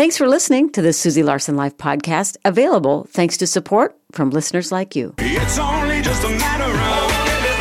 Thanks for listening to the Susie Larson Life podcast, available thanks to support from listeners like you. It's only just a matter of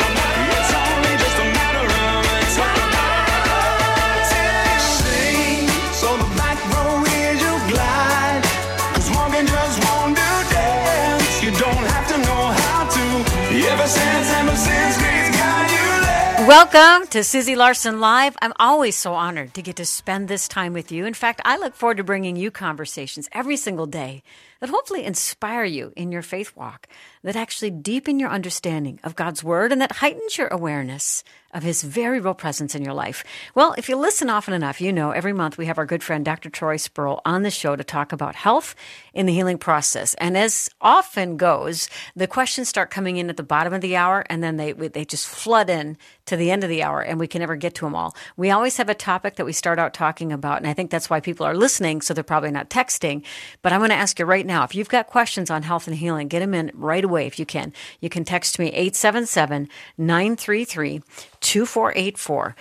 sing, so the back row is your glide, 'cause walking just won't do dance. You don't have to know how to. Ever since grace got you there. Welcome to Susie Larson Live. I'm always so honored to get to spend this time with you. In fact, I look forward to bringing you conversations every single day that hopefully inspire you in your faith walk, that actually deepen your understanding of God's Word, and that heightens your awareness of His very real presence in your life. Well, if you listen often enough, you know every month we have our good friend Dr. Troy Sproul on the show to talk about health in the healing process. And as often goes, the questions start coming in at the bottom of the hour, and then they just flood in to the end of the hour, and we can never get to them all. We always have a topic that we start out talking about, and I think that's why people are listening, so they're probably not texting. But I'm going to ask you right now, if you've got questions on health and healing, get them in right away if you can. You can text me 877-933-2484.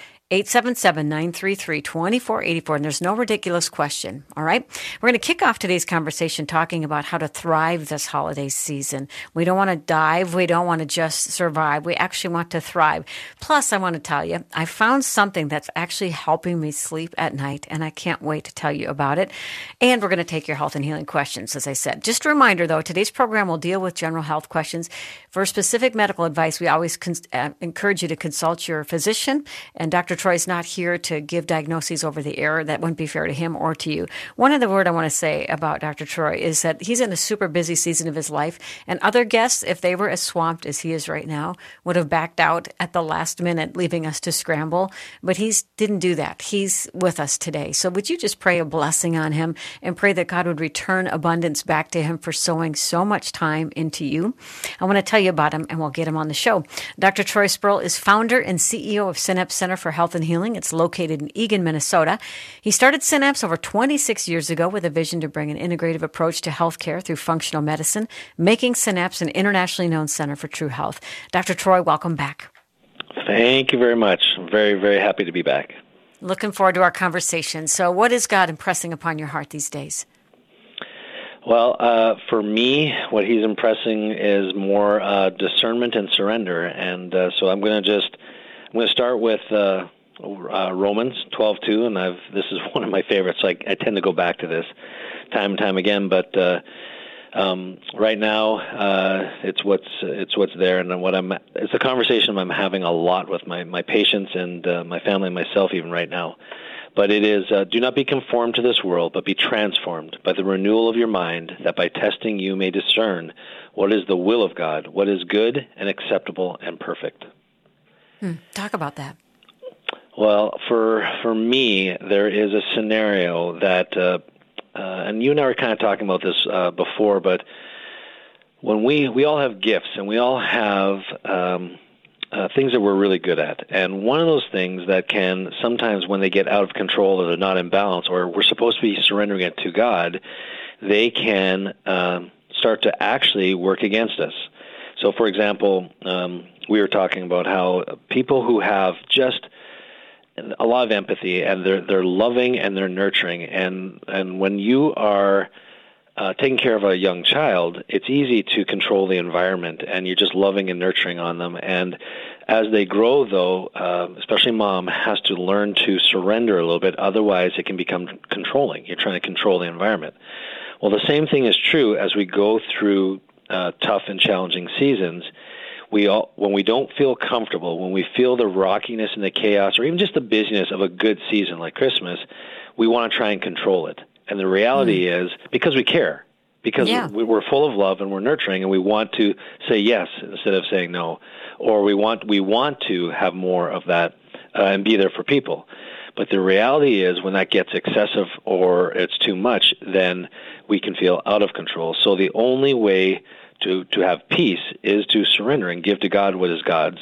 877-933-2484, and there's no ridiculous question, all right? We're going to kick off today's conversation talking about how to thrive this holiday season. We don't want to dive. We don't want to just survive. We actually want to thrive. Plus, I want to tell you, I found something that's actually helping me sleep at night, and I can't wait to tell you about it. And we're going to take your health and healing questions, as I said. Just a reminder, though, today's program will deal with general health questions. For specific medical advice, we always encourage you to consult your physician, and Dr. Troy's not here to give diagnoses over the air. That wouldn't be fair to him or to you. One other word I want to say about Dr. Troy is that he's in a super busy season of his life, and other guests, if they were as swamped as he is right now, would have backed out at the last minute, leaving us to scramble. But he didn't do that. He's with us today. So would you just pray a blessing on him and pray that God would return abundance back to him for sowing so much time into you? I want to tell you about him, and we'll get him on the show. Dr. Troy Sproul is founder and CEO of Synapse Center for Health and Healing. It's located in Eagan, Minnesota. He started Synapse over 26 years ago with a vision to bring an integrative approach to healthcare through functional medicine, making Synapse an internationally known center for true health. Dr. Troy, welcome back. Thank you very much. I'm very, very happy to be back. Looking forward to our conversation. So what is God impressing upon your heart these days? Well, for me, what he's impressing is more discernment and surrender. And so I'm going to start with Romans 12:2, and this is one of my favorites. So I tend to go back to this time and time again, but right now it's what's there, and it's a conversation I'm having a lot with my patients and my family and myself even right now. But it is, do not be conformed to this world, but be transformed by the renewal of your mind, that by testing you may discern what is the will of God, what is good and acceptable and perfect. Talk about that. Well, for me, there is a scenario that, and you and I were kind of talking about this before, but when we all have gifts and we all have things that we're really good at, and one of those things that can sometimes, when they get out of control or they're not in balance, or we're supposed to be surrendering it to God, they can start to actually work against us. So, for example, we were talking about how people who have just a lot of empathy, and they're loving and they're nurturing, and when you are taking care of a young child, it's easy to control the environment, and you're just loving and nurturing on them. And as they grow, though, especially mom has to learn to surrender a little bit. Otherwise, it can become controlling. You're trying to control the environment. Well, the same thing is true as we go through tough and challenging seasons. When we don't feel comfortable, when we feel the rockiness and the chaos, or even just the busyness of a good season like Christmas, we want to try and control it. And the reality is, because we care, because we're full of love and we're nurturing, and we want to say yes instead of saying no, or we want to have more of that and be there for people. But the reality is, when that gets excessive or it's too much, then we can feel out of control. So the only way to have peace is to surrender and give to God what is God's,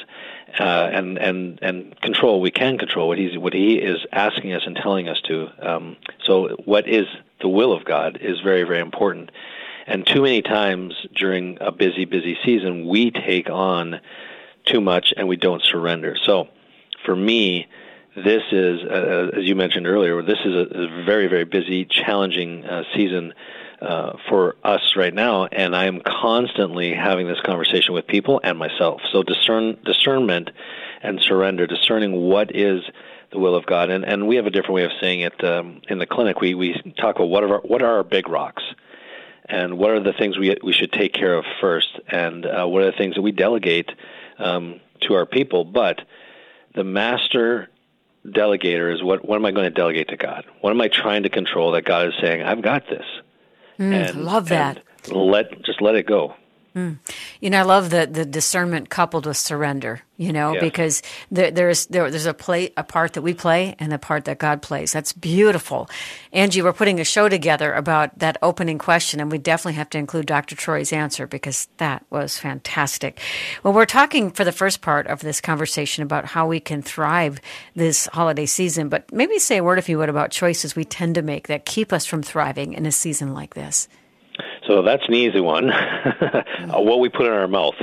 and control. We can control what He is asking us and telling us to. So what is the will of God is very, very important. And too many times during a busy season, we take on too much and we don't surrender. So for me, this is, as you mentioned earlier, this is a very, very busy, challenging season for us right now, and I am constantly having this conversation with people and myself. So discernment and surrender, discerning what is the will of God, and we have a different way of saying it in the clinic. We talk about what are our big rocks, and what are the things we should take care of first, and what are the things that we delegate to our people. But the master delegator is what am I going to delegate to God? What am I trying to control that God is saying, I've got this? Love that. And let it go. You know, I love the discernment coupled with surrender, because there's a part that we play and the part that God plays. That's beautiful. Angie, we're putting a show together about that opening question, and we definitely have to include Dr. Troy's answer because that was fantastic. Well, we're talking for the first part of this conversation about how we can thrive this holiday season, but maybe say a word, if you would, about choices we tend to make that keep us from thriving in a season like this. So that's an easy one. What we put in our mouth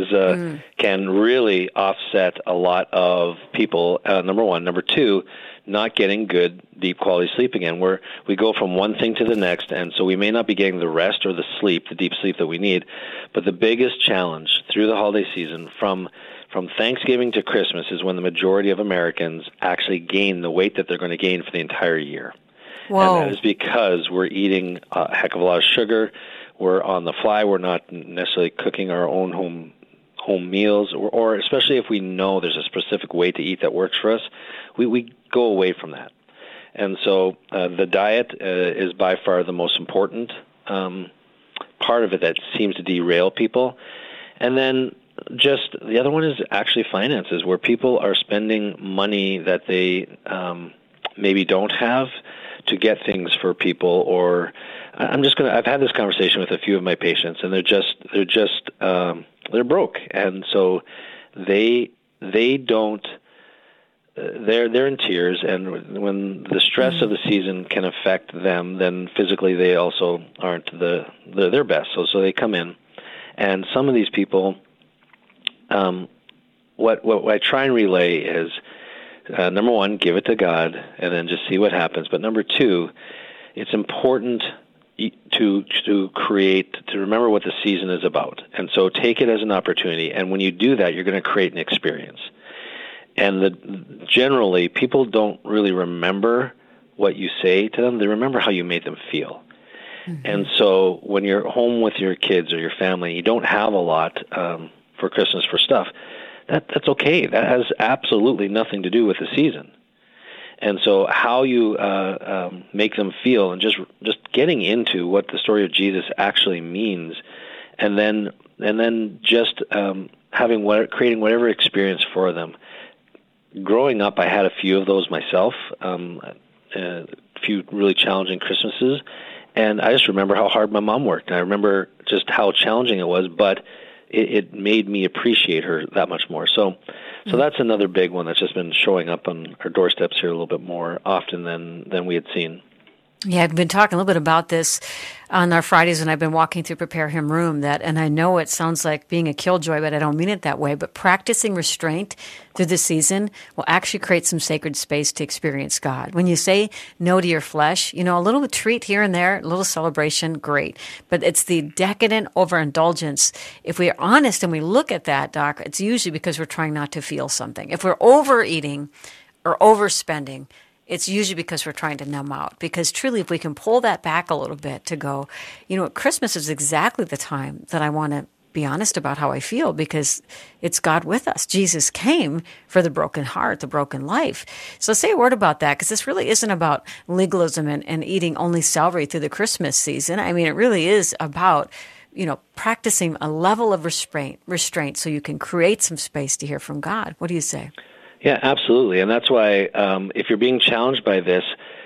can really offset a lot of people, number one. Number two, not getting good, deep quality sleep again, where we go from one thing to the next, and so we may not be getting the rest or the sleep, the deep sleep that we need. But the biggest challenge through the holiday season, from Thanksgiving to Christmas, is when the majority of Americans actually gain the weight that they're going to gain for the entire year. Whoa. And that is because we're eating a heck of a lot of sugar. We're on the fly. We're not necessarily cooking our own home meals, or especially if we know there's a specific way to eat that works for us, we go away from that. And so the diet is by far the most important part of it that seems to derail people. And then just the other one is actually finances, where people are spending money that they maybe don't have to get things for people. Or I've had this conversation with a few of my patients, and they're broke, and so they're in tears, and when the stress of the season can affect them, then physically they also aren't their best. So they come in, and some of these people, what I try and relay is, number one, give it to God, and then just see what happens. But number two, it's important to remember what the season is about, and so take it as an opportunity. And when you do that, you're going to create an experience. And generally, people don't really remember what you say to them; they remember how you made them feel. Mm-hmm. And so, when you're home with your kids or your family, you don't have a lot for Christmas for stuff. That's okay. That has absolutely nothing to do with the season. And so how you make them feel, and just getting into what the story of Jesus actually means, and then just creating whatever experience for them. Growing up, I had a few of those myself, a few really challenging Christmases, and I just remember how hard my mom worked, and I remember just how challenging it was, but it made me appreciate her that much more. So that's another big one that's just been showing up on our doorsteps here a little bit more often than we had seen. Yeah, I've been talking a little bit about this on our Fridays when I've been walking through Prepare Him Room, and I know it sounds like being a killjoy, but I don't mean it that way, but practicing restraint through the season will actually create some sacred space to experience God. When you say no to your flesh, a little treat here and there, a little celebration, great. But it's the decadent overindulgence. If we are honest and we look at that, Doc, it's usually because we're trying not to feel something. If we're overeating or overspending, it's usually because we're trying to numb out. Because truly, if we can pull that back a little bit to go, Christmas is exactly the time that I want to be honest about how I feel, because it's God with us. Jesus came for the broken heart, the broken life. So say a word about that, because this really isn't about legalism and eating only celery through the Christmas season. I mean, it really is about practicing a level of restraint so you can create some space to hear from God. What do you say? Yeah, absolutely, and that's why if you're being challenged by this,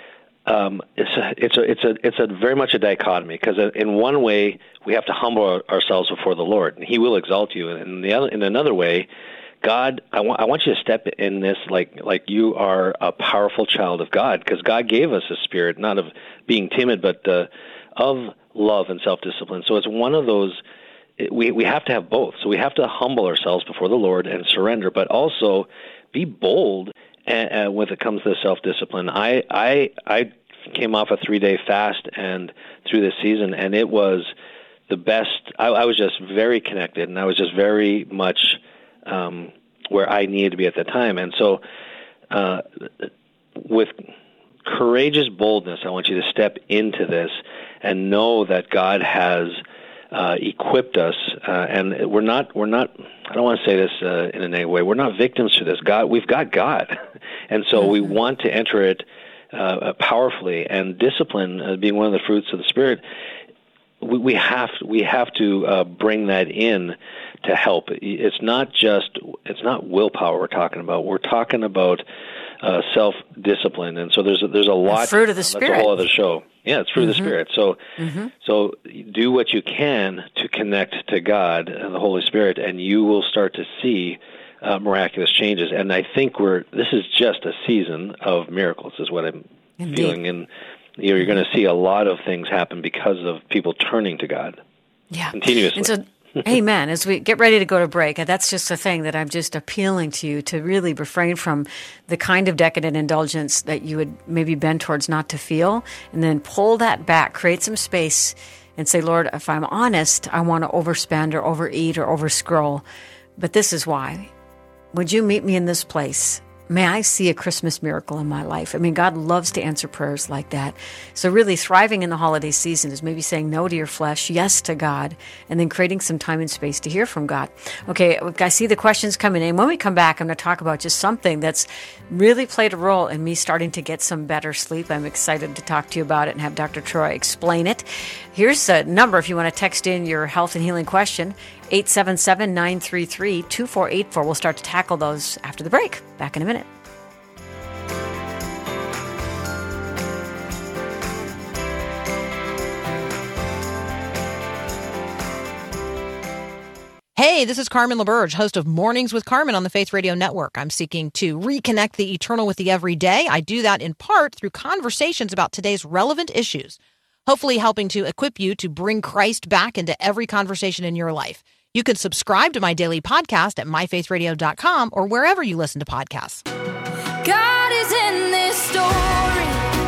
it's a very much a dichotomy, because in one way we have to humble ourselves before the Lord, and He will exalt you. And in another way, God, I want you to step in this like you are a powerful child of God, because God gave us a spirit not of being timid, but of love and self-discipline. So it's one of those. We have to have both. So we have to humble ourselves before the Lord and surrender, but also be bold when it comes to self-discipline. I came off a 3-day fast and through this season, and it was the best. I was just very connected, and I was just very much where I needed to be at the time. And so with courageous boldness, I want you to step into this and know that God has equipped us, and we're not. I don't want to say this in a negative way. We're not victims to this. We've got God, and so we want to enter it powerfully. And discipline, being one of the fruits of the Spirit, we have to bring that in to help. It's not willpower we're talking about. We're talking about self-discipline, and so there's a lot. The fruit of the Spirit. That's a whole other show. Yeah, it's fruit of the Spirit. So, so do what you can to connect to God and the Holy Spirit, and you will start to see miraculous changes. And I think this is just a season of miracles, is what I'm feeling. And you're going to see a lot of things happen because of people turning to God. Yeah, continuously. And so, amen. As we get ready to go to break, that's just the thing that I'm just appealing to you to really refrain from the kind of decadent indulgence that you would maybe bend towards not to feel, and then pull that back, create some space, and say, Lord, if I'm honest, I want to overspend or overeat or overscroll, but this is why. Would you meet me in this place? May I see a Christmas miracle in my life. I mean, God loves to answer prayers like that. So really thriving in the holiday season is maybe saying no to your flesh, yes to God, and then creating some time and space to hear from God. Okay, I see the questions coming in. When we come back, I'm going to talk about just something that's really played a role in me starting to get some better sleep. I'm excited to talk to you about it and have Dr. Troy explain it. Here's a number if you want to text in your health and healing question, 877-933-2484. We'll start to tackle those after the break. Back in a minute. Hey, this is Carmen LaBerge, host of Mornings with Carmen on the Faith Radio Network. I'm seeking to reconnect the eternal with the everyday. I do that in part through conversations about today's relevant issues, hopefully helping to equip you to bring Christ back into every conversation in your life. You can subscribe to my daily podcast at myfaithradio.com or wherever you listen to podcasts. God is in this story.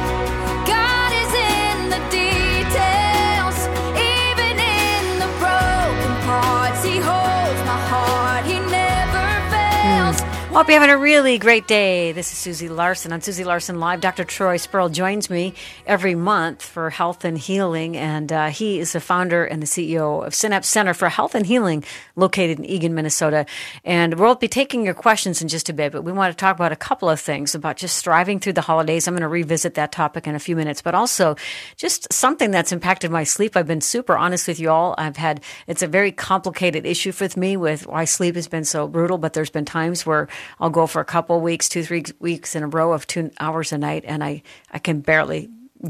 God is in the details. Even in the broken parts, He holds my heart. He never fails. Hope you're having a really great day. This is Susie Larson on Susie Larson Live. Dr. Troy Sperl joins me every month for Health and Healing, and he is the founder and the CEO of Synapse Center for Health and Healing located in Eagan, Minnesota. And we'll be taking your questions in just a bit, but we want to talk about a couple of things about just thriving through the holidays. I'm going to revisit that topic in a few minutes, but also just something that's impacted my sleep. I've been super honest with you all. It's a very complicated issue with me with why sleep has been so brutal, but there's been times where I'll go for a couple of weeks, 2-3 weeks in a row of 2 hours a night, and I can barely,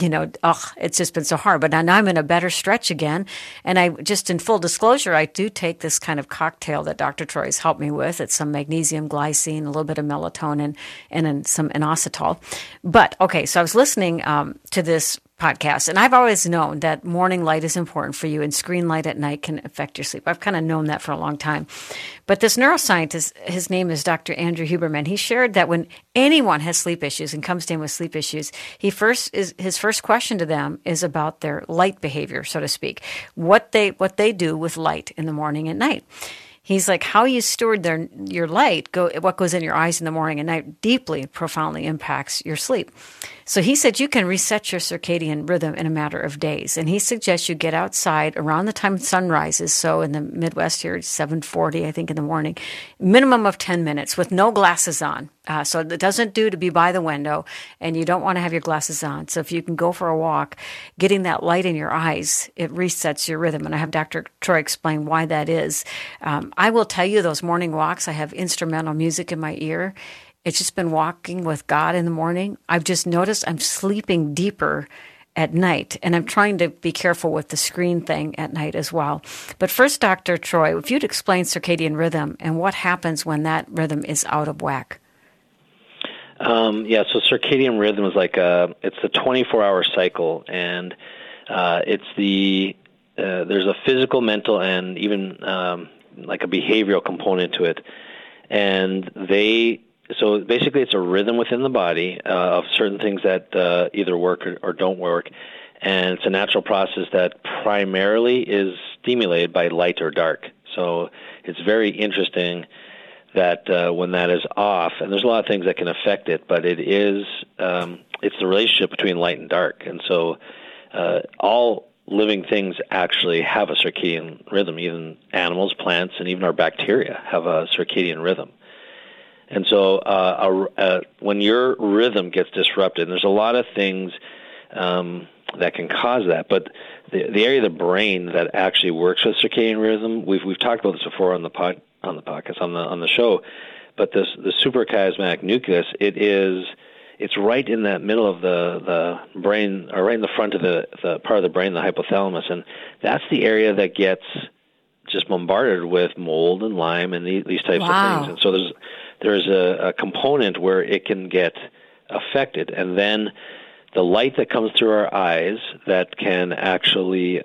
it's just been so hard. But now I'm in a better stretch again, and I just, in full disclosure, I do take this kind of cocktail that Dr. Troy has helped me with. It's some magnesium, glycine, a little bit of melatonin, and then some inositol. But, okay, so I was listening to this podcast, and I've always known that morning light is important for you, and screen light at night can affect your sleep. I've kind of known that for a long time. But this neuroscientist, his name is Dr. Andrew Huberman, he shared that when anyone has sleep issues and comes in with sleep issues, his first question to them is about their light behavior, so to speak, what they do with light in the morning and night. He's like, how you steward your light, what goes in your eyes in the morning and night deeply, profoundly impacts your sleep. So he said you can reset your circadian rhythm in a matter of days. And he suggests you get outside around the time sun rises. So in the Midwest here, it's 7:40, I think, in the morning. Minimum of 10 minutes with no glasses on. So it doesn't do to be by the window, and you don't want to have your glasses on. So if you can go for a walk, getting that light in your eyes, it resets your rhythm. And I have Dr. Troy explain why that is. I will tell you, those morning walks, I have instrumental music in my ear. It's just been walking with God in the morning. I've just noticed I'm sleeping deeper at night, and I'm trying to be careful with the screen thing at night as well. But first, Dr. Troy, if you'd explain circadian rhythm and what happens when that rhythm is out of whack. So circadian rhythm is it's a 24-hour cycle, and there's a physical, mental, and even like a behavioral component to it, and they so basically it's a rhythm within the body of certain things that either work or don't work, and it's a natural process that primarily is stimulated by light or dark. So it's very interesting that when that is off, and there's a lot of things that can affect it, but it is it's the relationship between light and dark. And so all living things actually have a circadian rhythm. Even animals, plants, and even our bacteria have a circadian rhythm. And so when your rhythm gets disrupted, and there's a lot of things that can cause that, but the area of the brain that actually works with circadian rhythm, we've talked about this before on the podcast, on the show, but the suprachiasmatic nucleus, it's right in that middle of the brain, or right in the front of the part of the brain, the hypothalamus, and that's the area that gets just bombarded with mold and Lyme and these types of things. And so there's a component where it can get affected, and then the light that comes through our eyes that can actually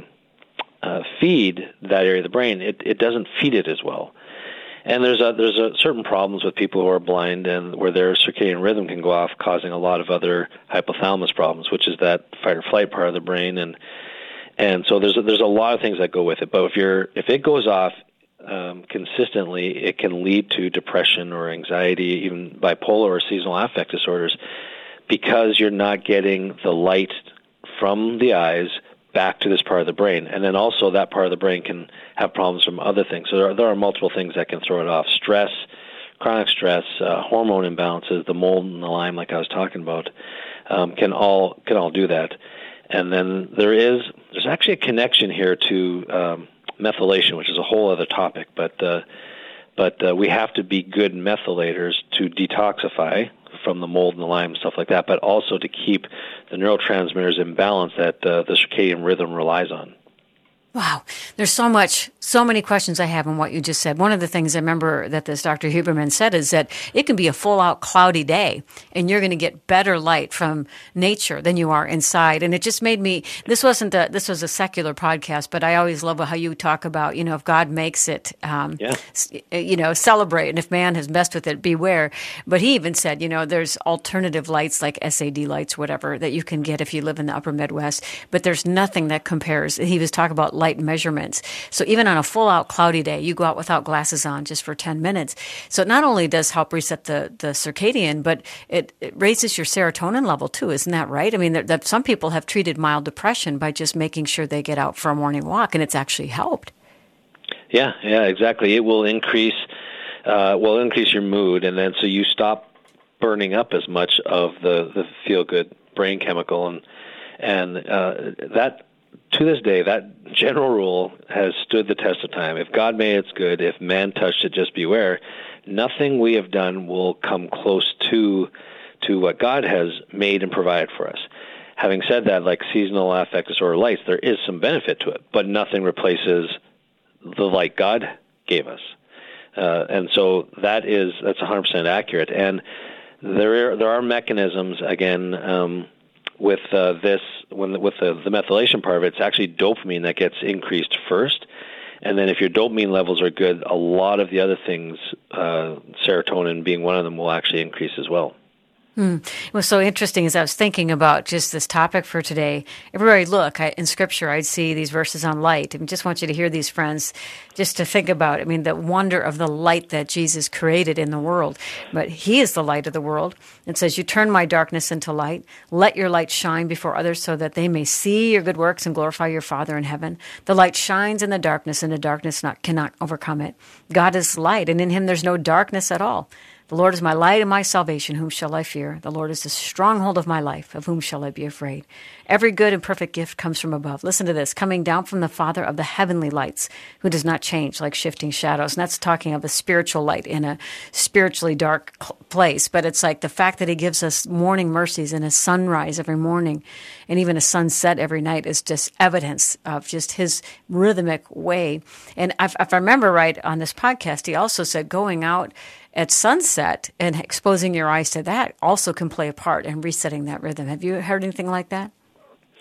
feed that area of the brain, it doesn't feed it as well. And there's certain problems with people who are blind and where their circadian rhythm can go off, causing a lot of other hypothalamus problems, which is that fight or flight part of the brain, and so there's a lot of things that go with it. But if it goes off consistently, it can lead to depression or anxiety, even bipolar or seasonal affect disorders, because you're not getting the light from the eyes back to this part of the brain. And then also that part of the brain can have problems from other things. So there are multiple things that can throw it off. Stress, chronic stress, hormone imbalances, the mold and the Lyme, like I was talking about, can all do that. And then there's actually a connection here to methylation, which is a whole other topic. But we have to be good methylators to detoxify from the mold and the Lyme and stuff like that, but also to keep the neurotransmitters in balance that the circadian rhythm relies on. Wow. There's so many questions I have on what you just said. One of the things I remember that this Dr. Huberman said is that it can be a full-out cloudy day, and you're going to get better light from nature than you are inside. And it just made me, this was a secular podcast, but I always love how you talk about, if God makes it, celebrate, and if man has messed with it, beware. But he even said, there's alternative lights like SAD lights, whatever, that you can get if you live in the upper Midwest, but there's nothing that compares. He was talking about light measurements. So even on a full-out cloudy day, you go out without glasses on just for 10 minutes. So it not only does help reset the circadian, but it raises your serotonin level too. Isn't that right? I mean, some people have treated mild depression by just making sure they get out for a morning walk, and it's actually helped. Yeah, exactly. It will increase your mood, and then so you stop burning up as much of the feel-good brain chemical, and that, to this day, that general rule has stood the test of time. If God made it's good, if man touched it, just beware. Nothing we have done will come close to what God has made and provided for us. Having said that, like seasonal affect disorder lights, there is some benefit to it, but nothing replaces the light God gave us. And so that's 100% accurate. And there are mechanisms, again, with the methylation part of it, it's actually dopamine that gets increased first. And then if your dopamine levels are good, a lot of the other things, serotonin being one of them, will actually increase as well. It was so interesting as I was thinking about just this topic for today. Everywhere I look in Scripture, I'd see these verses on light. I just want you to hear these, friends, just to think about, the wonder of the light that Jesus created in the world. But he is the light of the world. It says, you turn my darkness into light. Let your light shine before others so that they may see your good works and glorify your Father in heaven. The light shines in the darkness, and the darkness cannot overcome it. God is light, and in him there's no darkness at all. The Lord is my light and my salvation. Whom shall I fear? The Lord is the stronghold of my life. Of whom shall I be afraid? Every good and perfect gift comes from above. Listen to this. Coming down from the Father of the heavenly lights, who does not change like shifting shadows. And that's talking of a spiritual light in a spiritually dark place. But it's like the fact that he gives us morning mercies and a sunrise every morning and even a sunset every night is just evidence of just his rhythmic way. And if I remember right on this podcast, he also said going out at sunset and exposing your eyes to that also can play a part in resetting that rhythm. Have you heard anything like that?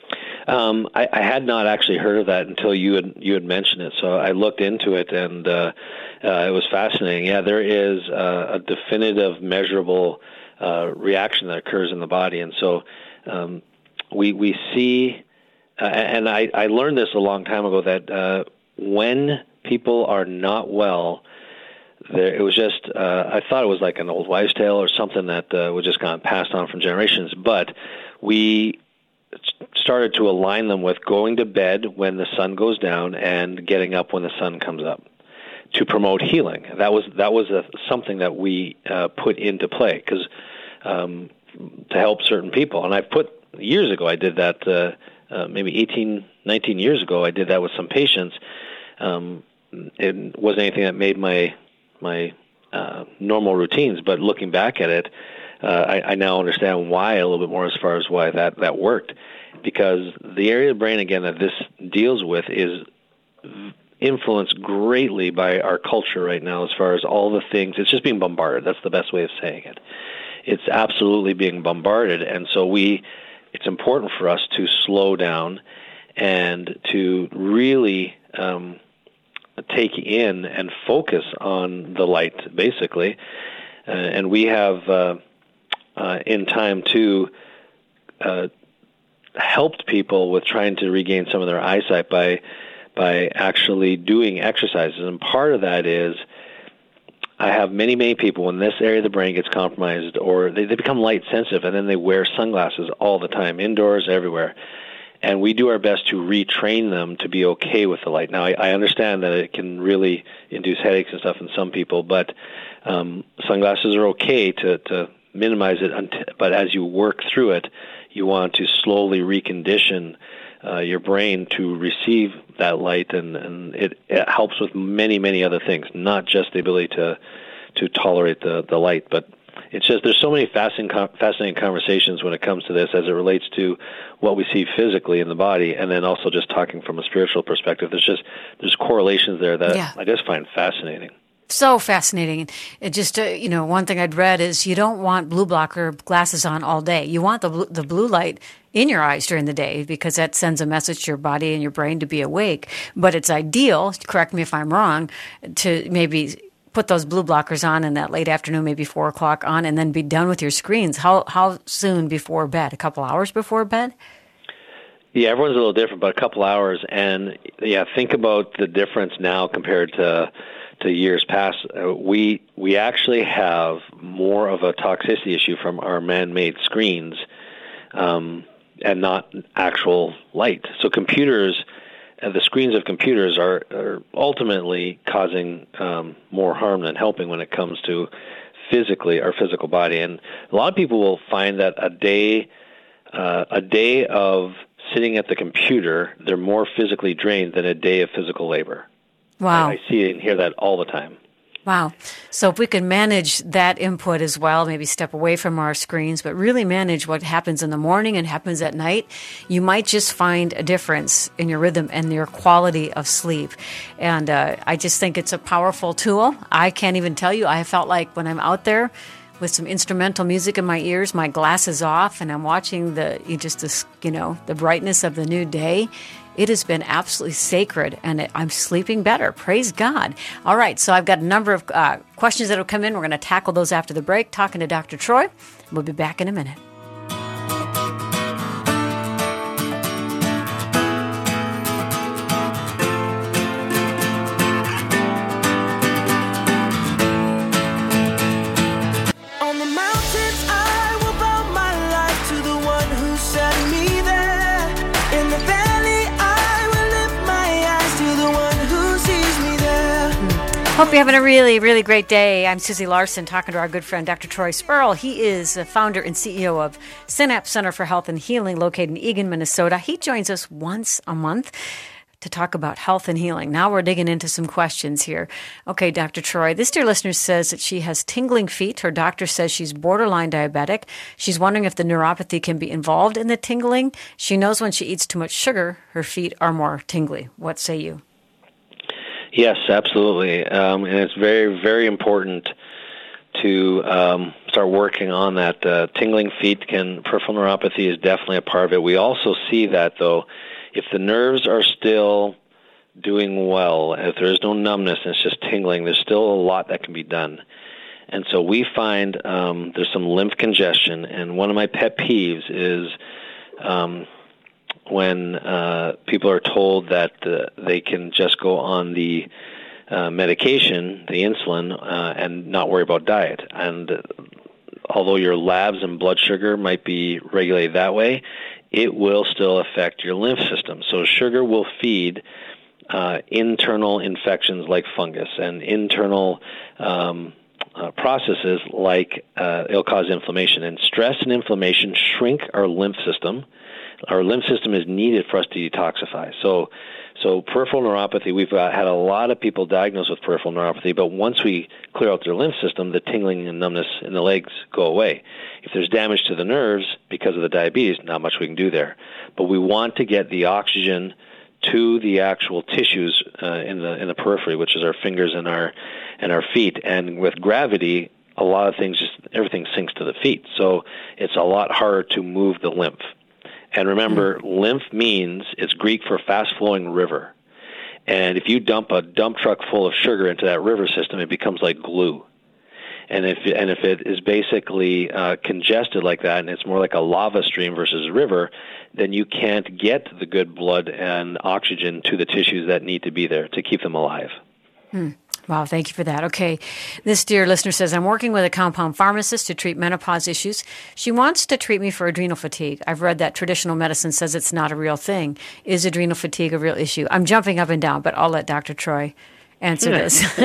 I had not actually heard of that until you had mentioned it. So I looked into it, and it was fascinating. Yeah, there is a definitive, measurable reaction that occurs in the body, and so we see. And I learned this a long time ago that when people are not well, it was just I thought it was like an old wives' tale or something that was just kind of passed on from generations. But we started to align them with going to bed when the sun goes down and getting up when the sun comes up to promote healing. That was something that we put into play because to help certain people. And years ago I did that. Maybe 18, 19 years ago, I did that with some patients. It wasn't anything that made my normal routines, but looking back at it, I now understand why a little bit more as far as why that worked. Because the area of the brain, again, that this deals with is influenced greatly by our culture right now as far as all the things. It's just being bombarded. That's the best way of saying it. It's absolutely being bombarded, and so it's important for us to slow down and to really take in and focus on the light, basically. And we have, in time, too, helped people with trying to regain some of their eyesight by actually doing exercises. And part of that is I have many, many people when this area of the brain gets compromised or they become light sensitive, and then they wear sunglasses all the time, indoors, everywhere. And we do our best to retrain them to be okay with the light. Now, I understand that it can really induce headaches and stuff in some people, but sunglasses are okay to minimize it. But as you work through it, you want to slowly recondition your brain to receive that light, and it helps with many, many other things, not just the ability to tolerate the light. But it's just there's so many fascinating conversations when it comes to this as it relates to what we see physically in the body, and then also just talking from a spiritual perspective. There's correlations there that I just find fascinating. So fascinating. It just, one thing I'd read is you don't want blue blocker glasses on all day. You want the blue light in your eyes during the day because that sends a message to your body and your brain to be awake. But it's ideal, correct me if I'm wrong, to maybe put those blue blockers on in that late afternoon, maybe 4 o'clock on, and then be done with your screens. How soon before bed? A couple hours before bed? Yeah, everyone's a little different, but a couple hours. And think about the difference now compared to years past. We actually have more of a toxicity issue from our man-made screens and not actual light. So computers, the screens of computers are ultimately causing more harm than helping when it comes to our physical body. And a lot of people will find that a day of sitting at the computer, they're more physically drained than a day of physical labor. Wow. I see and hear that all the time. Wow. So if we can manage that input as well, maybe step away from our screens, but really manage what happens in the morning and happens at night, you might just find a difference in your rhythm and your quality of sleep. And I just think it's a powerful tool. I can't even tell you, I felt like when I'm out there with some instrumental music in my ears, my glasses off, and I'm watching the brightness of the new day, it has been absolutely sacred, and I'm sleeping better. Praise God. All right, so I've got a number of questions that will come in. We're going to tackle those after the break, talking to Dr. Troy. We'll be back in a minute. On the mountains I will bow my life to the one who set me there. In the valley I will lift my eyes to the one who sees me there. Hope you're having a really, really great day. I'm Susie Larson talking to our good friend Dr. Troy Spurl. He is the founder and CEO of Synapse Center for Health and Healing located in Eagan, Minnesota. He joins us once a month to talk about health and healing. Now we're digging into some questions here. Okay, Dr. Troy, this dear listener says that she has tingling feet. Her doctor says she's borderline diabetic. She's wondering if the neuropathy can be involved in the tingling. She knows when she eats too much sugar, her feet are more tingly. What say you? Yes, absolutely. And it's very, very important to, start working on that. Tingling feet peripheral neuropathy is definitely a part of it. We also see that, though, if the nerves are still doing well, if there's no numbness and it's just tingling, there's still a lot that can be done. And so we find there's some lymph congestion, and one of my pet peeves is when people are told that they can just go on the medication, the insulin, and not worry about diet. And although your labs and blood sugar might be regulated that way, it will still affect your lymph system. So sugar will feed internal infections like fungus and internal processes like it'll cause inflammation. And stress and inflammation shrink our lymph system. Our lymph system is needed for us to detoxify. So peripheral neuropathy, we've had a lot of people diagnosed with peripheral neuropathy, but once we clear out their lymph system, the tingling and numbness in the legs go away. If there's damage to the nerves because of the diabetes, not much we can do there. But we want to get the oxygen to the actual tissues in the periphery, which is our fingers and our feet. And with gravity, a lot of things, everything sinks to the feet. So it's a lot harder to move the lymph. And remember, lymph means, it's Greek for fast-flowing river. And if you dump a dump truck full of sugar into that river system, it becomes like glue. And if it is basically congested like that, and it's more like a lava stream versus a river, then you can't get the good blood and oxygen to the tissues that need to be there to keep them alive. Wow, thank you for that. Okay, this dear listener says, I'm working with a compound pharmacist to treat menopause issues. She wants to treat me for adrenal fatigue. I've read that traditional medicine says it's not a real thing. Is adrenal fatigue a real issue? I'm jumping up and down, but I'll let Dr. Troy answer this. Go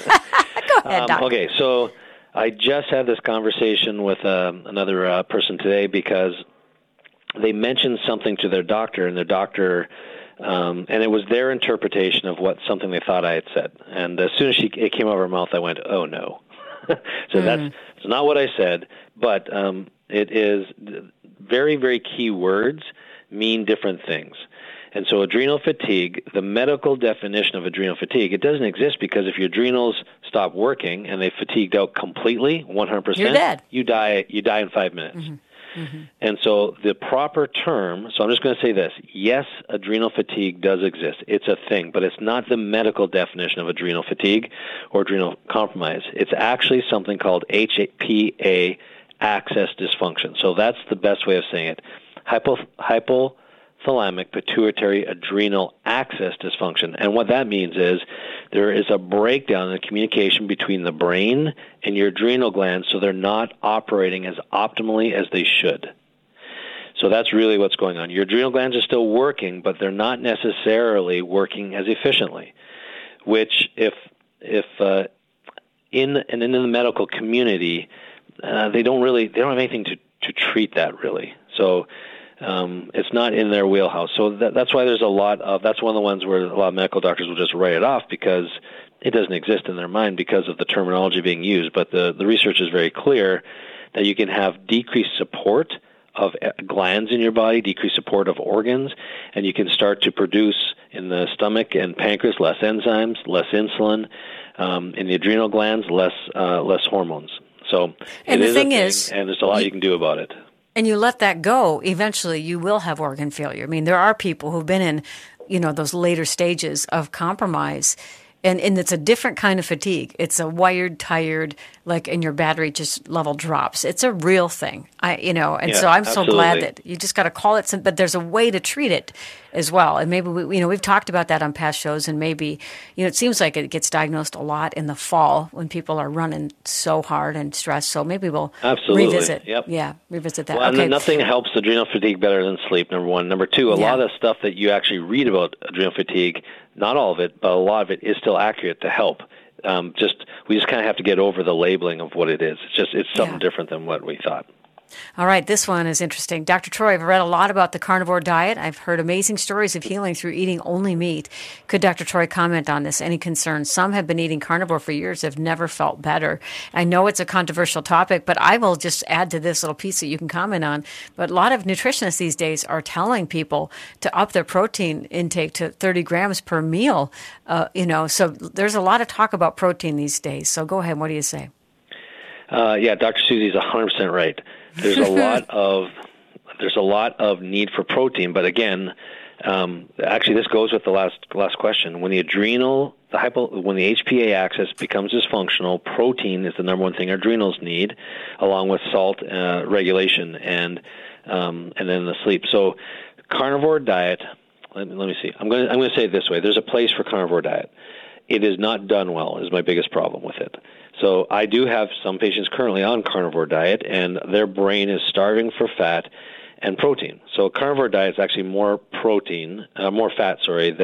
ahead, Doc. Okay, so I just had this conversation with another person today because they mentioned something to their doctor, and their doctor... and it was their interpretation of something they thought I had said. And as soon as it came out of her mouth, I went, oh, no. So that's not what I said, but it is very, very key words mean different things. And so adrenal fatigue, the medical definition of adrenal fatigue, it doesn't exist because if your adrenals stop working and they fatigued out completely, 100%, you're dead. You die in 5 minutes. And so the proper term, so I'm just going to say this, yes, adrenal fatigue does exist. It's a thing, but it's not the medical definition of adrenal fatigue or adrenal compromise. It's actually something called HPA axis dysfunction. So that's the best way of saying it. Hypothalamic pituitary adrenal axis dysfunction. And what that means is there is a breakdown in the communication between the brain and your adrenal glands, so they're not operating as optimally as they should. So that's really what's going on. Your adrenal glands are still working, but they're not necessarily working as efficiently, which if in the medical community, they don't have anything to treat that really. So it's not in their wheelhouse. So that's why that's one of the ones where a lot of medical doctors will just write it off because it doesn't exist in their mind because of the terminology being used. But the research is very clear that you can have decreased support of glands in your body, decreased support of organs, and you can start to produce in the stomach and pancreas less enzymes, less insulin, in the adrenal glands less hormones. So and it the is thing a thing, is, and there's a lot you can do about it. And you let that go, eventually you will have organ failure. I mean, there are people who've been in, those later stages of compromise, and it's a different kind of fatigue. It's a wired, tired, and your battery just level drops. It's a real thing. So I'm so glad that you just got to call it but there's a way to treat it as well. And maybe we've talked about that on past shows, and maybe, it seems like it gets diagnosed a lot in the fall when people are running so hard and stressed. So maybe we'll revisit. Yep. Yeah, revisit that. Well, okay. And nothing helps adrenal fatigue better than sleep, number one. Number two, a lot of stuff that you actually read about adrenal fatigue, not all of it, but a lot of it is still accurate to help. We just kind of have to get over the labeling of what it is. It's something different than what we thought. All right, this one is interesting. Dr. Troy, I've read a lot about the carnivore diet. I've heard amazing stories of healing through eating only meat. Could Dr. Troy comment on this? Any concerns? Some have been eating carnivore for years, have never felt better. I know it's a controversial topic, but I will just add to this little piece that you can comment on. But a lot of nutritionists these days are telling people to up their protein intake to 30 grams per meal. So there's a lot of talk about protein these days. So go ahead. What do you say? Yeah, Dr. Susie's 100% right. There's a lot of need for protein, but again, actually this goes with the last question. When the when the HPA axis becomes dysfunctional, protein is the number one thing our adrenals need, along with salt regulation and then the sleep. So, carnivore diet. Let me see. I'm going to say it this way. There's a place for carnivore diet. It is not done well. Is my biggest problem with it. So I do have some patients currently on carnivore diet, and their brain is starving for fat and protein. So carnivore diet is actually more fat,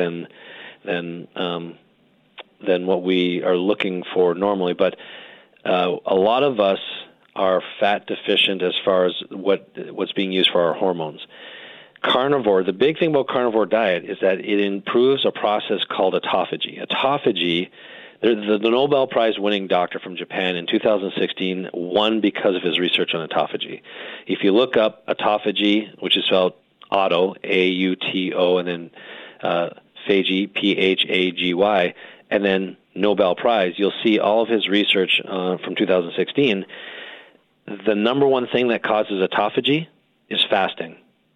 than what we are looking for normally. But a lot of us are fat deficient as far as what's being used for our hormones. Carnivore, the big thing about carnivore diet is that it improves a process called autophagy. Autophagy, the Nobel Prize winning doctor from Japan in 2016 won because of his research on autophagy. If you look up autophagy, which is spelled auto, A-U-T-O, and then phagy, P-H-A-G-Y, and then Nobel Prize, you'll see all of his research from 2016. The number one thing that causes autophagy is fasting.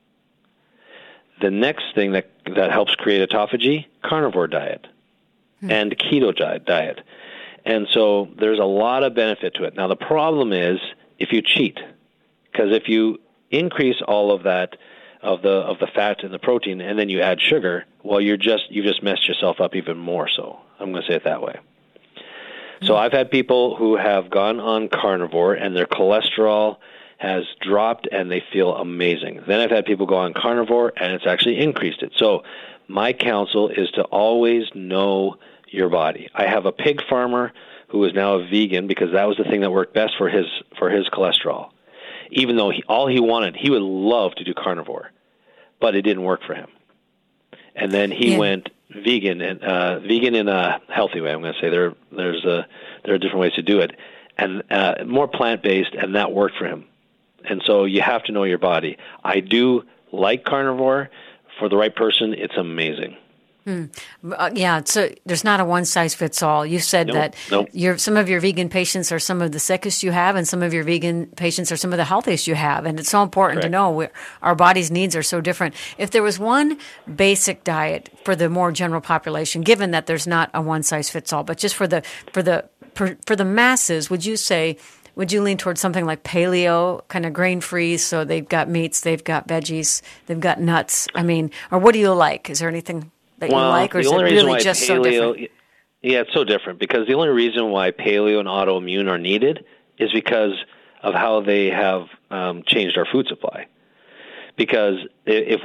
The next thing that helps create autophagy, carnivore diet and keto diet. And so there's a lot of benefit to it. Now the problem is if you cheat, because if you increase all of that of the fat and the protein and then you add sugar, well you just messed yourself up even more so. I'm going to say it that way. So I've had people who have gone on carnivore and their cholesterol has dropped and they feel amazing. Then I've had people go on carnivore and it's actually increased it. So my counsel is to always know your body. I have a pig farmer who is now a vegan because that was the thing that worked best for his cholesterol. Even though he would love to do carnivore, but it didn't work for him. And then he went vegan, and vegan in a healthy way. I'm going to say there are different ways to do it, and more plant-based, and that worked for him. And so you have to know your body. I do like carnivore. For the right person, it's amazing. Yeah, so there's not a one-size-fits-all. You said that some of your vegan patients are some of the sickest you have, and some of your vegan patients are some of the healthiest you have. And it's so important to know our body's needs are so different. If there was one basic diet for the more general population, given that there's not a one-size-fits-all, but just for the masses, would you lean towards something like paleo, kind of grain-free, so they've got meats, they've got veggies, they've got nuts? I mean, or what do you like? Is there anything that you like, or is it really just so different? Yeah, it's so different because the only reason why paleo and autoimmune are needed is because of how they have changed our food supply. Because if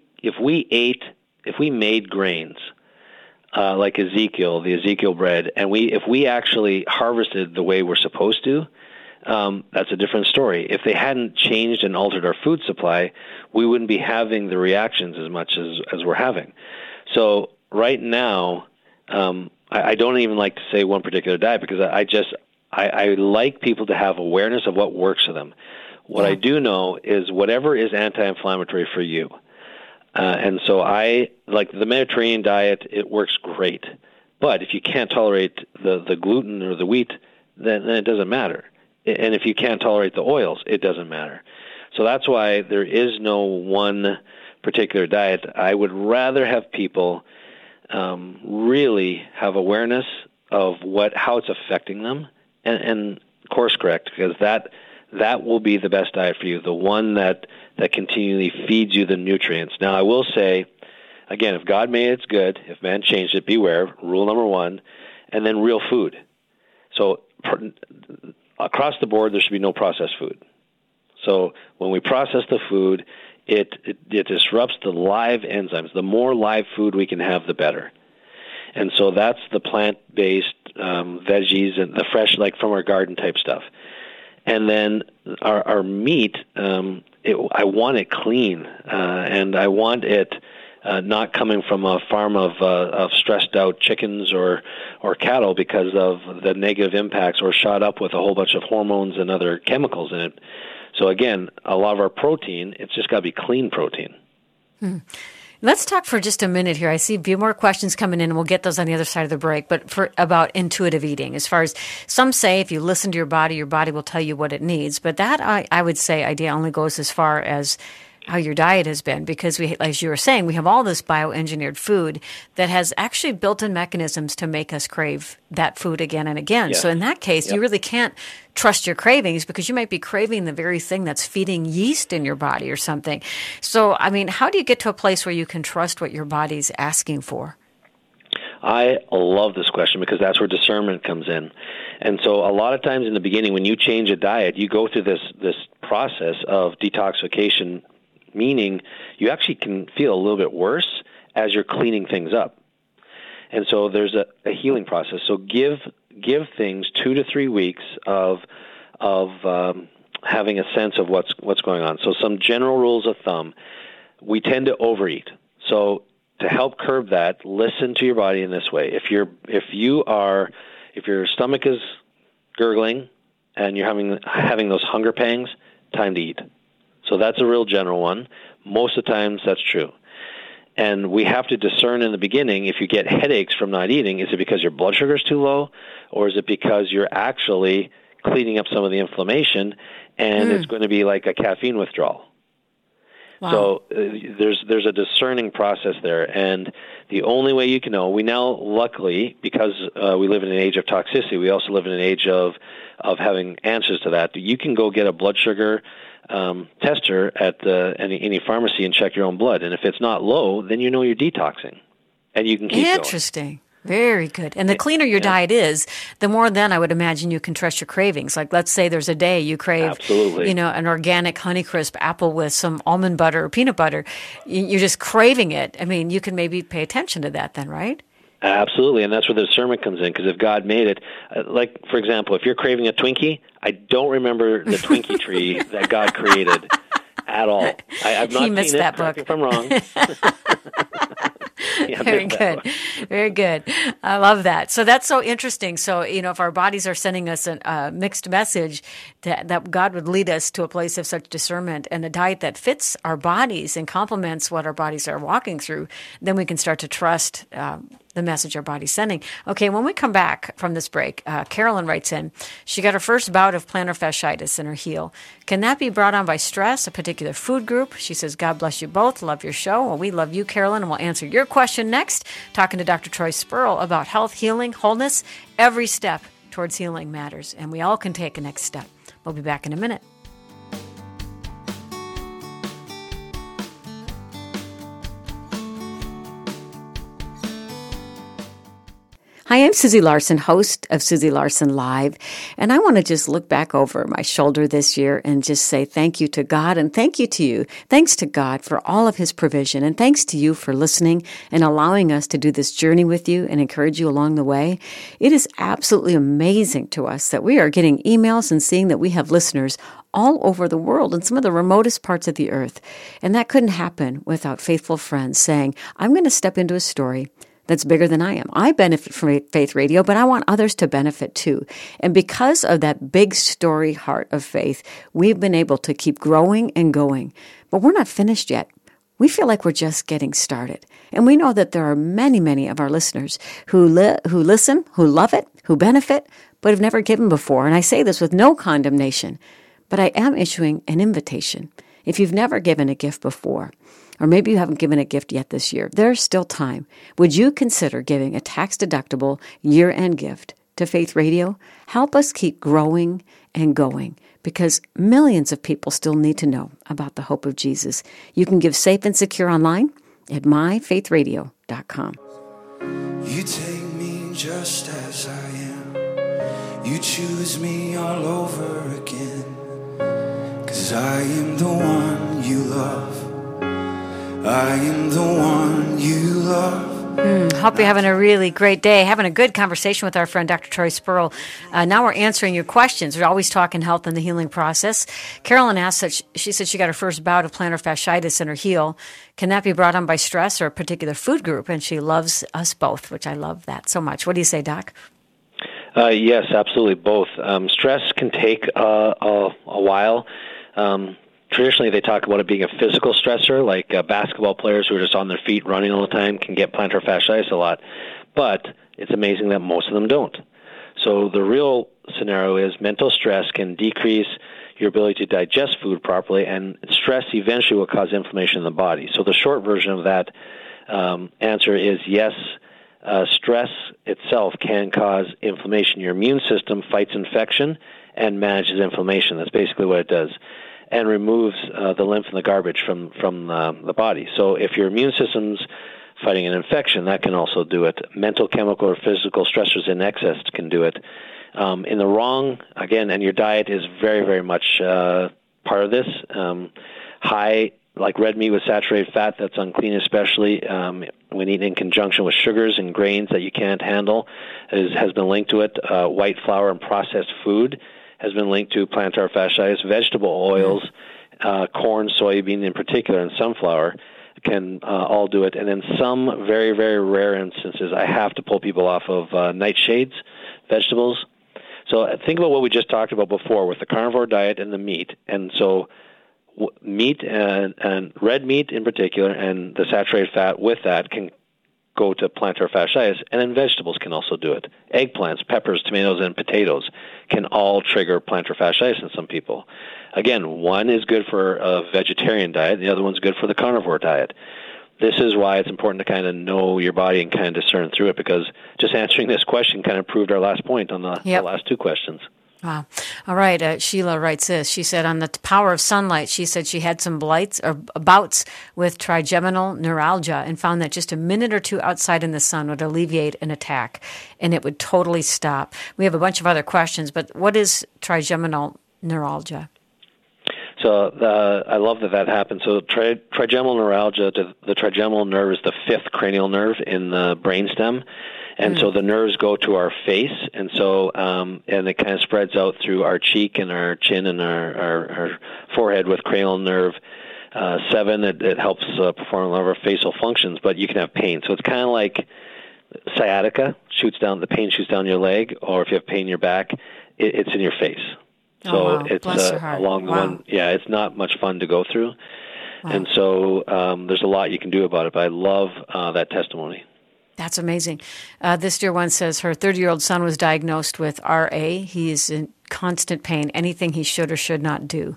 we made grains like Ezekiel, the Ezekiel bread, and if we actually harvested the way we're supposed to, that's a different story. If they hadn't changed and altered our food supply, we wouldn't be having the reactions as much as we're having. So right now, I don't even like to say one particular diet because I like people to have awareness of what works for them. What I do know is whatever is anti-inflammatory for you. And so I like the Mediterranean diet, it works great. But if you can't tolerate the gluten or the wheat, then it doesn't matter. And if you can't tolerate the oils, it doesn't matter. So that's why there is no one particular diet. I would rather have people really have awareness of how it's affecting them and course correct, because that will be the best diet for you, the one that continually feeds you the nutrients. Now, I will say, again, if God made it's good, if man changed it, beware, rule number one, and then real food. So across the board, there should be no processed food. So when we process the food, it disrupts the live enzymes. The more live food we can have, the better. And so that's the plant-based veggies and the fresh, like from our garden type stuff. And then our meat, I want it clean, and I want it not coming from a farm of stressed out chickens or cattle because of the negative impacts, or shot up with a whole bunch of hormones and other chemicals in it. So again, a lot of our protein, it's just got to be clean protein. Let's talk for just a minute here. I see a few more questions coming in, and we'll get those on the other side of the break. But about intuitive eating, as far as some say, if you listen to your body will tell you what it needs. But that, I would say, idea only goes as far as how your diet has been, because we, as you were saying, we have all this bioengineered food that has actually built-in mechanisms to make us crave that food again and again. Yes. So in that case, Yep. you really can't trust your cravings, because you might be craving the very thing that's feeding yeast in your body or something. So, I mean, how do you get to a place where you can trust what your body's asking for? I love this question because that's where discernment comes in. And so a lot of times in the beginning, when you change a diet, you go through this process of detoxification, meaning you actually can feel a little bit worse as you're cleaning things up. And so there's a healing process. So give things 2 to 3 weeks of having a sense of what's going on. So some general rules of thumb: we tend to overeat. So to help curb that, listen to your body in this way. If your stomach is gurgling and you're having those hunger pangs, time to eat. So that's a real general one. Most of the times that's true. And we have to discern in the beginning, if you get headaches from not eating, is it because your blood sugar is too low, or is it because you're actually cleaning up some of the inflammation, and it's going to be like a caffeine withdrawal? Wow. So there's a discerning process there, and the only way you can know, we now, luckily, because we live in an age of toxicity, we also live in an age of having answers to that. You can go get a blood sugar tester at any pharmacy and check your own blood, and if it's not low, then you know you're detoxing, and you can keep going. Interesting. Very good. And the cleaner your diet is, the more then I would imagine you can trust your cravings. Like, let's say there's a day you crave, Absolutely. An organic Honeycrisp apple with some almond butter or peanut butter. You're just craving it. I mean, you can maybe pay attention to that then, right? Absolutely, and that's where the discernment comes in, because if God made it, like, for example, if you're craving a Twinkie, I don't remember the Twinkie tree that God created at all. I've not He missed seen that it. book. Correct me if I'm wrong. Yeah, Very missed that good. one. Very good. I love that. So that's so interesting. So, if our bodies are sending us a mixed message that God would lead us to a place of such discernment and a diet that fits our bodies and complements what our bodies are walking through, then we can start to trust the message our body's sending. Okay, when we come back from this break, Carolyn writes in, she got her first bout of plantar fasciitis in her heel. Can that be brought on by stress, a particular food group? She says, God bless you both. Love your show. Well, we love you, Carolyn, and we'll answer your question next, talking to Dr. Troy Spurl about health, healing, wholeness. Every step towards healing matters, and we all can take a next step. We'll be back in a minute. Hi, I'm Susie Larson, host of Susie Larson Live, and I want to just look back over my shoulder this year and just say thank you to God and thank you to you. Thanks to God for all of His provision, and thanks to you for listening and allowing us to do this journey with you and encourage you along the way. It is absolutely amazing to us that we are getting emails and seeing that we have listeners all over the world in some of the remotest parts of the earth, and that couldn't happen without faithful friends saying, I'm going to step into a story that's bigger than I am. I benefit from Faith Radio, but I want others to benefit too. And because of that big story heart of faith, we've been able to keep growing and going. But we're not finished yet. We feel like we're just getting started. And we know that there are many, many of our listeners who listen, who love it, who benefit, but have never given before. And I say this with no condemnation, but I am issuing an invitation. If you've never given a gift before, or maybe you haven't given a gift yet this year, there's still time. Would you consider giving a tax-deductible year-end gift to Faith Radio? Help us keep growing and going, because millions of people still need to know about the hope of Jesus. You can give safe and secure online at myfaithradio.com. You take me just as I am. You choose me all over again. 'Cause I am the one you love. I am the one you love. Hope you're having a really great day, having a good conversation with our friend Dr. Troy Spurl. Now we're answering your questions. We're always talking health and the healing process. Carolyn asked that she said she got her first bout of plantar fasciitis in her heel. Can that be brought on by stress or a particular food group? And she loves us both, which I love that so much. What do you say, Doc? Yes, absolutely, both. Stress can take a while. traditionally they talk about it being a physical stressor, like basketball players who are just on their feet running all the time can get plantar fasciitis a lot. But it's amazing that most of them don't. So the real scenario is mental stress can decrease your ability to digest food properly, and stress eventually will cause inflammation in the body. So the short version of that answer is yes, stress itself can cause inflammation. Your immune system fights infection and manages inflammation. That's basically what it does, and removes the lymph and the garbage from the body. So if your immune system's fighting an infection, that can also do it. Mental, chemical, or physical stressors in excess can do it. In the wrong, again, and your diet is very, very much part of this. High, like red meat with saturated fat, that's unclean especially, when eaten in conjunction with sugars and grains that you can't handle, has been linked to it. White flour and processed food has been linked to plantar fasciitis. Vegetable oils, corn, soybean in particular, and sunflower can all do it. And in some very, very rare instances, I have to pull people off of nightshades, vegetables. So think about what we just talked about before with the carnivore diet and the meat. And so meat and red meat in particular and the saturated fat with that can go to plantar fasciitis, and then vegetables can also do it. Eggplants, peppers, tomatoes, and potatoes can all trigger plantar fasciitis in some people. Again, one is good for a vegetarian diet, the other one's good for the carnivore diet. This is why it's important to kind of know your body and kind of discern through it, because just answering this question kind of proved our last point on the last two questions. Wow. All right. Sheila writes this. She said on the power of sunlight, she said she had some bouts with trigeminal neuralgia and found that just a minute or two outside in the sun would alleviate an attack and it would totally stop. We have a bunch of other questions, but what is trigeminal neuralgia? So I love that happens. So trigeminal neuralgia, the trigeminal nerve is the fifth cranial nerve in the brainstem. And so the nerves go to our face, and so and it kind of spreads out through our cheek and our chin and our forehead with cranial nerve 7. It helps perform a lot of our facial functions, but you can have pain. So it's kind of like sciatica, the pain shoots down your leg, or if you have pain in your back, it's in your face. So it's along the one. Yeah, it's not much fun to go through, and so there's a lot you can do about it. But I love that testimony. That's amazing. This dear one says her 30-year-old son was diagnosed with RA. He is in constant pain. Anything he should or should not do?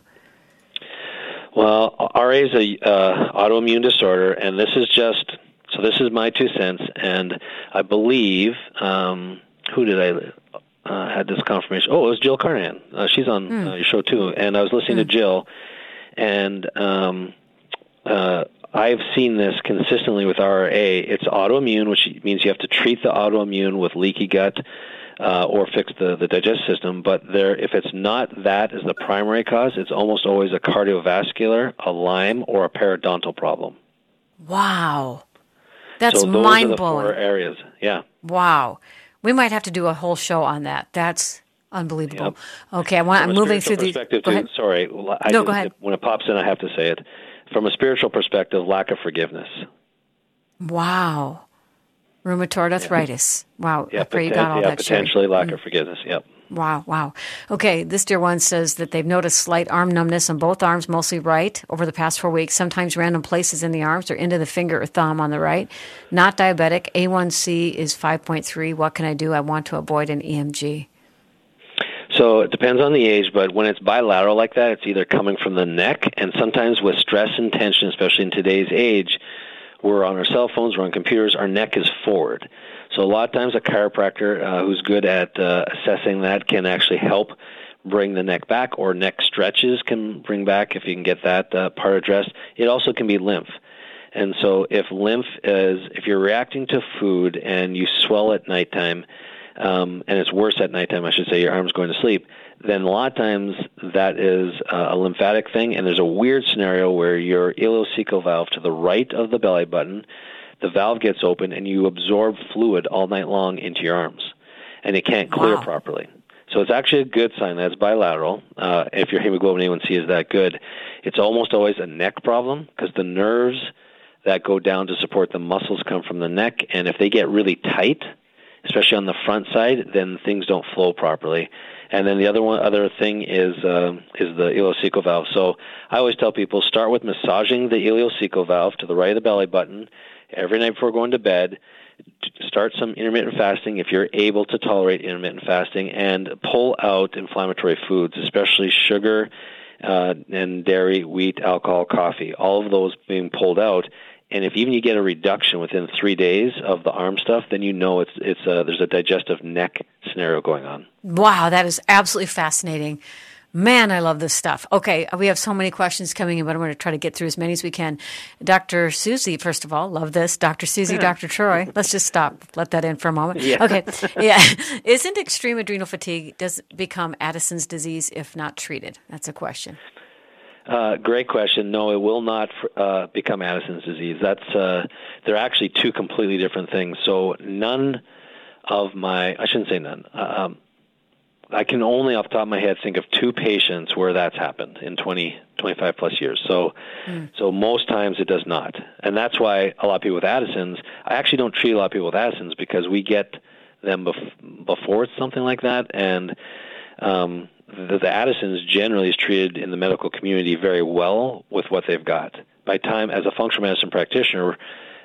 Well, RA is a autoimmune disorder, and this is my 2 cents. And I believe who did I had this confirmation? Oh, it was Jill Carnahan. She's on your show too, and I was listening to Jill, and I've seen this consistently with RA. It's autoimmune, which means you have to treat the autoimmune with leaky gut or fix the digestive system. But if it's not that as the primary cause, it's almost always a cardiovascular, a Lyme, or a periodontal problem. Wow. That's so those mind-blowing. are the 4 areas, yeah. Wow. We might have to do a whole show on that. That's unbelievable. Yep. Okay, I'm moving through the... Go ahead. Sorry. Go ahead. When it pops in, I have to say it. From a spiritual perspective, lack of forgiveness. Wow. Rheumatoid arthritis. Wow. Yeah, I pray you got all that. Potentially lack of forgiveness, yep. Wow. Okay, this dear one says that they've noticed slight arm numbness on both arms, mostly right, over the past 4 weeks, sometimes random places in the arms or into the finger or thumb on the right. Not diabetic. A1C is 5.3. What can I do? I want to avoid an EMG. So it depends on the age, but when it's bilateral like that, it's either coming from the neck, and sometimes with stress and tension, especially in today's age, we're on our cell phones, we're on computers, our neck is forward. So a lot of times a chiropractor who's good at assessing that can actually help bring the neck back, or neck stretches can bring back if you can get that part addressed. It also can be lymph. And so if you're reacting to food and you swell at nighttime, and it's worse at nighttime, I should say, your arm's going to sleep, then a lot of times that is a lymphatic thing, and there's a weird scenario where your ileocecal valve to the right of the belly button, the valve gets open and you absorb fluid all night long into your arms, and it can't clear properly. So it's actually a good sign that it's bilateral. If your hemoglobin A1C is that good, it's almost always a neck problem, because the nerves that go down to support the muscles come from the neck, and if they get really tight, especially on the front side, then things don't flow properly. And then the other thing is the ileocecal valve. So I always tell people, start with massaging the ileocecal valve to the right of the belly button every night before going to bed. Start some intermittent fasting if you're able to tolerate intermittent fasting, and pull out inflammatory foods, especially sugar and dairy, wheat, alcohol, coffee, all of those being pulled out. And if even you get a reduction within 3 days of the arm stuff, then you know there's a digestive neck scenario going on. Wow, that is absolutely fascinating. Man, I love this stuff. Okay, we have so many questions coming in, but I'm going to try to get through as many as we can. Dr. Susie, first of all, love this. Dr. Susie, yeah. Dr. Troy. Let's just stop. Let that in for a moment. Yeah. Okay. Yeah. Isn't extreme adrenal fatigue does become Addison's disease if not treated? That's a question. Great question. No, it will not become Addison's disease. They're actually two completely different things. So I shouldn't say none. I can only off the top of my head think of 2 patients where that's happened in 25 plus years. So most times it does not. And that's why a lot of people with Addison's, I actually don't treat a lot of people with Addison's because we get them before it's something like that. And the Addison's generally is treated in the medical community very well with what they've got. By time, as a functional medicine practitioner,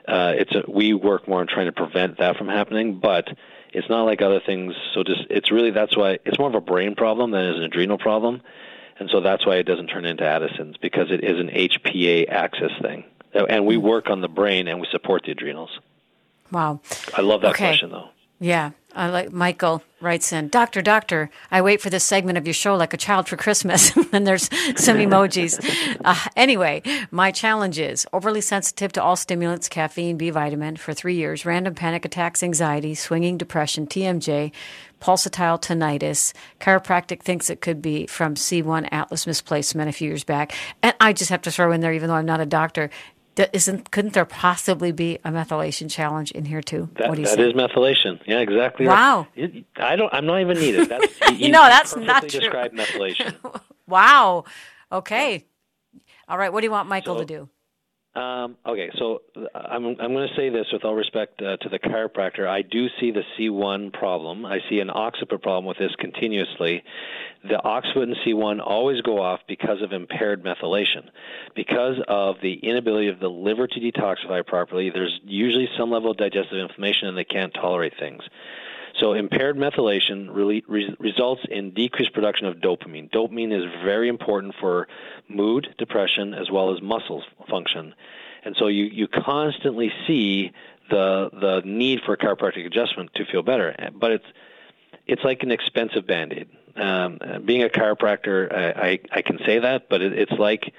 we work more on trying to prevent that from happening, but it's not like other things. So that's why it's more of a brain problem than it is an adrenal problem. And so that's why it doesn't turn into Addison's, because it is an HPA axis thing. And we work on the brain and we support the adrenals. Wow. I love that question, though. Yeah. I like Michael writes in, Doctor, I wait for this segment of your show like a child for Christmas. And there's some emojis. Anyway, my challenge is overly sensitive to all stimulants, caffeine, B vitamin for 3 years, random panic attacks, anxiety, swinging depression, TMJ, pulsatile tinnitus. Chiropractic thinks it could be from C1 Atlas misplacement a few years back. And I just have to throw in there, even though I'm not a doctor, couldn't there possibly be a methylation challenge in here too? That is methylation. Yeah, exactly. Wow. Right. I'm not even needed. That's that's not true. Described methylation. Wow. Okay. All right. What do you want Michael to do? Okay, so I'm going to say this with all respect to the chiropractor. I do see the C1 problem. I see an occiput problem with this continuously. The occiput and C1 always go off because of impaired methylation. Because of the inability of the liver to detoxify properly, there's usually some level of digestive inflammation and they can't tolerate things. So impaired methylation really results in decreased production of dopamine. Dopamine is very important for mood, depression, as well as muscle function. And so you constantly see the need for chiropractic adjustment to feel better. But it's like an expensive Band-Aid. Being a chiropractor, I can say that, but it's like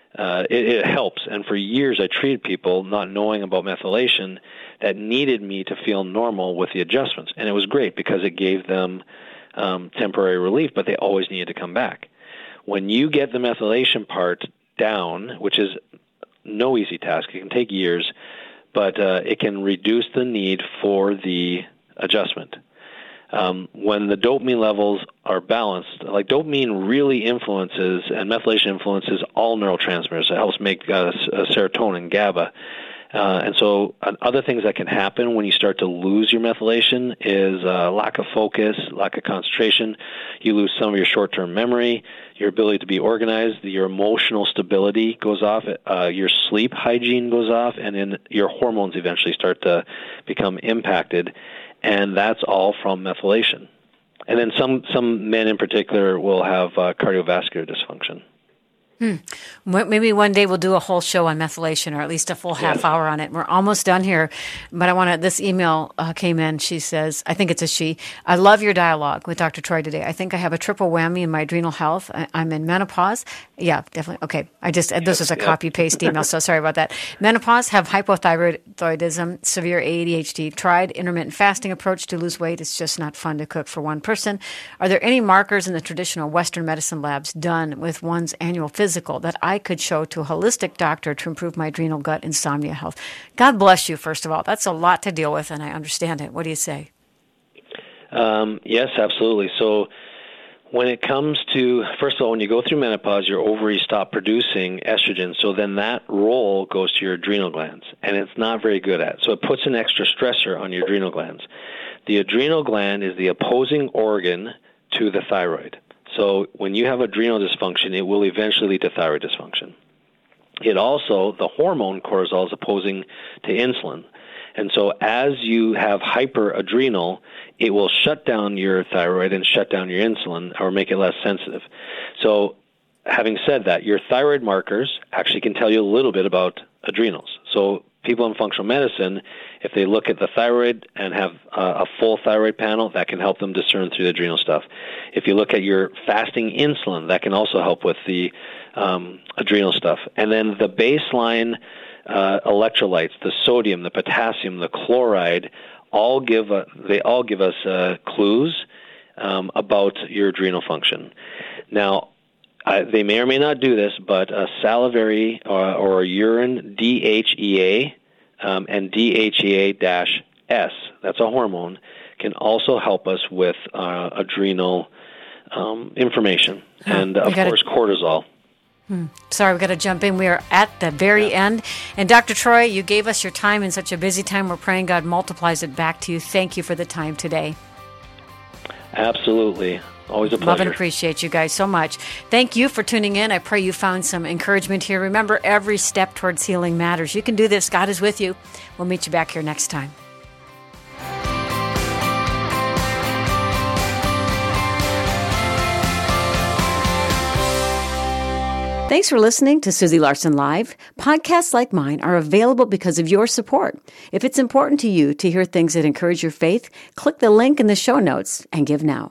it helps. And for years I treated people not knowing about methylation that needed me to feel normal with the adjustments. And it was great because it gave them temporary relief, but they always needed to come back. When you get the methylation part down, which is no easy task, it can take years, but it can reduce the need for the adjustment. When the dopamine levels are balanced, like dopamine really influences, and methylation influences all neurotransmitters. It helps make serotonin, GABA. And so other things that can happen when you start to lose your methylation is lack of focus, lack of concentration. You lose some of your short-term memory, your ability to be organized, your emotional stability goes off, your sleep hygiene goes off, and then your hormones eventually start to become impacted. And that's all from methylation. And then some men in particular will have cardiovascular dysfunction. Maybe one day we'll do a whole show on methylation, or at least a full half hour on it. We're almost done here, but this email came in. She says, I think it's a she. I love your dialogue with Dr. Troy today. I think I have a triple whammy in my adrenal health. I'm in menopause. Yeah, definitely. Okay. This is a copy paste email, so sorry about that. Menopause, have hypothyroidism, severe ADHD. Tried intermittent fasting approach to lose weight. It's just not fun to cook for one person. Are there any markers in the traditional Western medicine labs done with one's annual physical that I could show to a holistic doctor to improve my adrenal, gut, insomnia health? God bless you, first of all. That's a lot to deal with, and I understand it. What do you say? Yes, absolutely. So when it comes to, first of all, when you go through menopause, your ovaries stop producing estrogen, so then that role goes to your adrenal glands, and it's not very good at. So it puts an extra stressor on your adrenal glands. The adrenal gland is the opposing organ to the thyroid. So when you have adrenal dysfunction, it will eventually lead to thyroid dysfunction. It also, the hormone cortisol is opposing to insulin. And so as you have hyperadrenal, it will shut down your thyroid and shut down your insulin or make it less sensitive. So having said that, your thyroid markers actually can tell you a little bit about adrenals. So people in functional medicine, if they look at the thyroid and have a full thyroid panel, that can help them discern through the adrenal stuff. If you look at your fasting insulin, that can also help with the adrenal stuff. And then the baseline electrolytes, the sodium, the potassium, the chloride, all give us clues about your adrenal function. Now, they may or may not do this, but a salivary or urine DHEA and DHEA-S, that's a hormone, can also help us with adrenal information. And, of course, cortisol. Sorry, we've got to jump in. We are at the very end. And Dr. Troy, you gave us your time in such a busy time. We're praying God multiplies it back to you. Thank you for the time today. Absolutely. Always a pleasure. Love and appreciate you guys so much. Thank you for tuning in. I pray you found some encouragement here. Remember, every step towards healing matters. You can do this. God is with you. We'll meet you back here next time. Thanks for listening to Susie Larson Live. Podcasts like mine are available because of your support. If it's important to you to hear things that encourage your faith, click the link in the show notes and give now.